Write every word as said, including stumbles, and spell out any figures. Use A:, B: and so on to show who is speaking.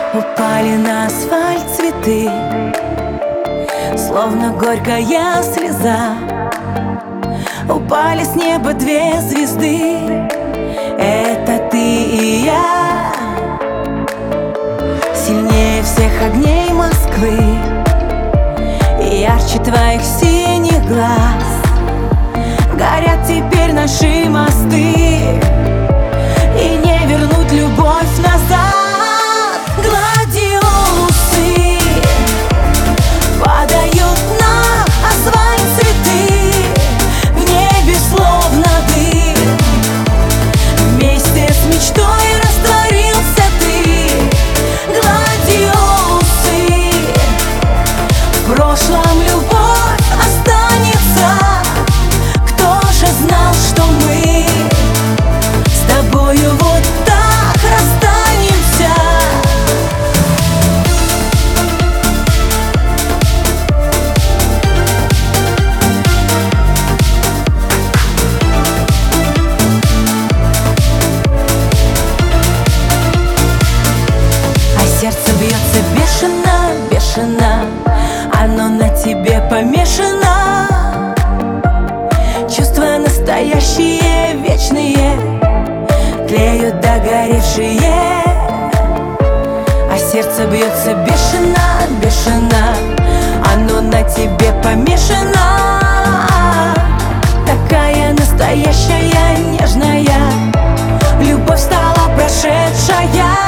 A: Упали на асфальт цветы, словно горькая слеза. Упали с неба две звезды, это ты и я. Сильнее всех огней Москвы и ярче твоих синих глаз горят теперь наши мосты, и не вернуть любовь назад. Гладиолусы падают на асфальт цветы, в небе словно дым. Вместе с мечтой растворился ты. Гладиолусы, в прошлом любовь останется. Кто же знал, что мы с тобою вот так расстанемся? Сердце бьется бешено, бешено, оно на тебе помешано. Чувства настоящие, вечные, тлеют догоревшие. А сердце бьется бешено, бешено, оно на тебе помешано. Такая настоящая, нежная любовь стала прошедшая.